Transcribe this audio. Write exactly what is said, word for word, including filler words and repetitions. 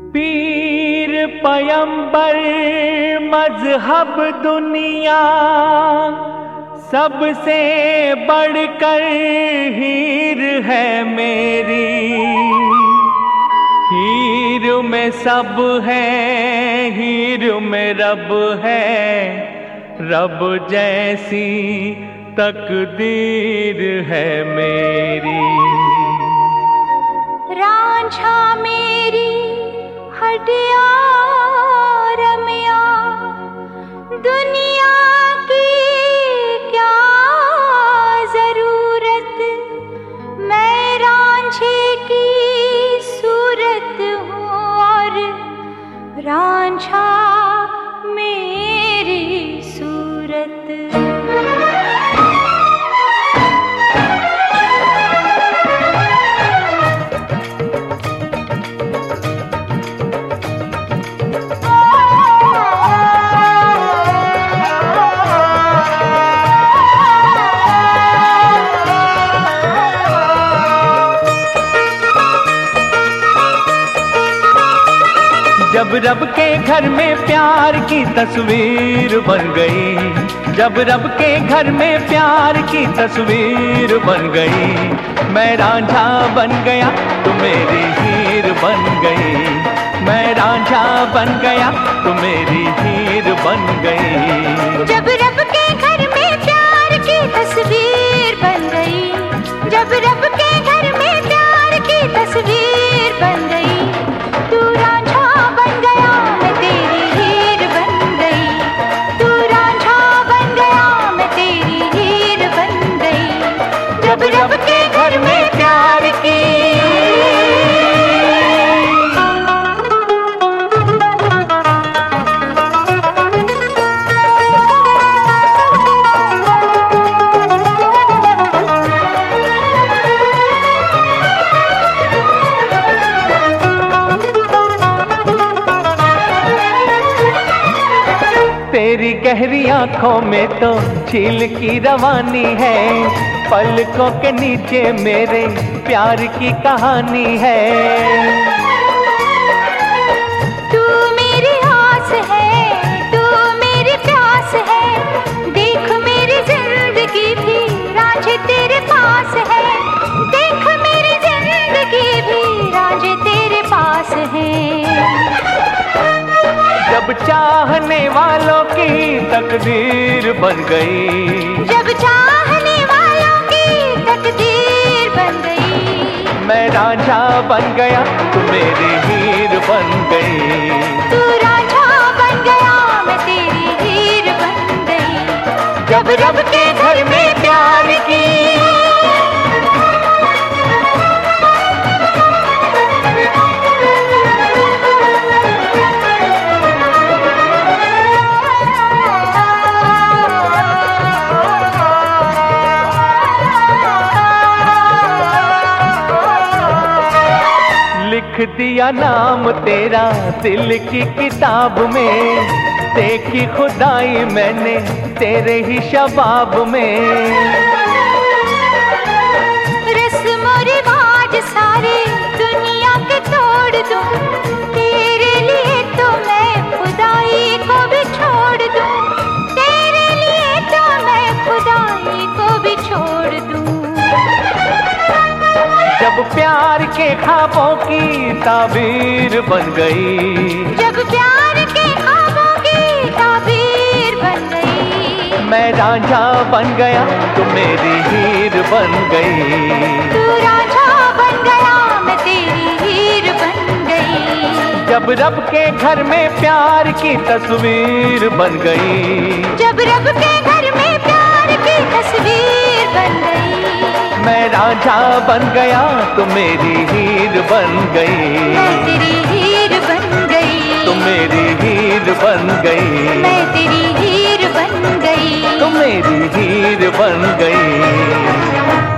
पीर पैगंबर मजहब दुनिया सबसे बढ़कर हीर है मेरी। हीर में सब है, हीर में रब है, रब जैसी तकदीर है मेरी। रांझा मेरी हड्डियां रमिया, दुनिया की क्या जरूरत, मैं रांझे की सूरत हूँ और रांझा मेरी सूरत। जब रब के घर में प्यार की तस्वीर बन गई, जब रब के घर में प्यार की तस्वीर बन गई, मैं रांझा बन गया तो मेरी हीर बन गई। मैं रांझा बन गया तो मेरी हीर बन गई। जब रब के घर में प्यार की तस्वीर बन गई, जब रब के घर में प्यार की तस्वीर बन गई, तू रांझा बन गया मैं तेरी हीर बन गई। तू रांझा बन गया मैं तेरी हीर बन गई। जब रब के घर में प्यार की तेरी गहरी आंखों में तो झील की रवानी है, पलकों के नीचे मेरे प्यार की कहानी है। तू मेरी आस है, तू मेरी प्यास है, देख मेरी जिंदगी भी रांझे तेरे पास है। देख मेरी जिंदगी भी रांझे तेरे पास है। जब चाहने वालों की तकदीर बन गई, जब चाहने वालों की तकदीर बन गई, मैं रांझा बन गया तू मेरी हीर बन गई। तू रांझा बन गया मैं तेरी हीर बन गई। जब रब के घर में प्यार की लिख दिया नाम तेरा दिल की किताब में, देखी खुदाई मैंने तेरे ही शबाब में। रस्म रिवाज सारे दुनिया के तोड़ दूं, तेरे लिए तो मैं खुदाई को भी छोड़ दूं। तेरे लिए तो मैं खुदाई को भी छोड़ दूं। जब प्यार के ख्वाबों की ताबीर बन गई, जब प्यार के ख्वाबों की ताबीर बन गई, मैं रांझा बन गया तो मेरी हीर बन गई। तू रांझा बन गया मैं तेरी हीर बन गई। जब रब के घर में प्यार की तस्वीर बन गई, जब रब के घर में प्यार की तस्वीर बन गई, मैं रांझा बन गया तो मेरी हीर बन गई। मैं तेरी हीर बन गई। तो मेरी हीर बन गई। मैं तेरी हीर बन गई। तो मेरी हीर बन गई।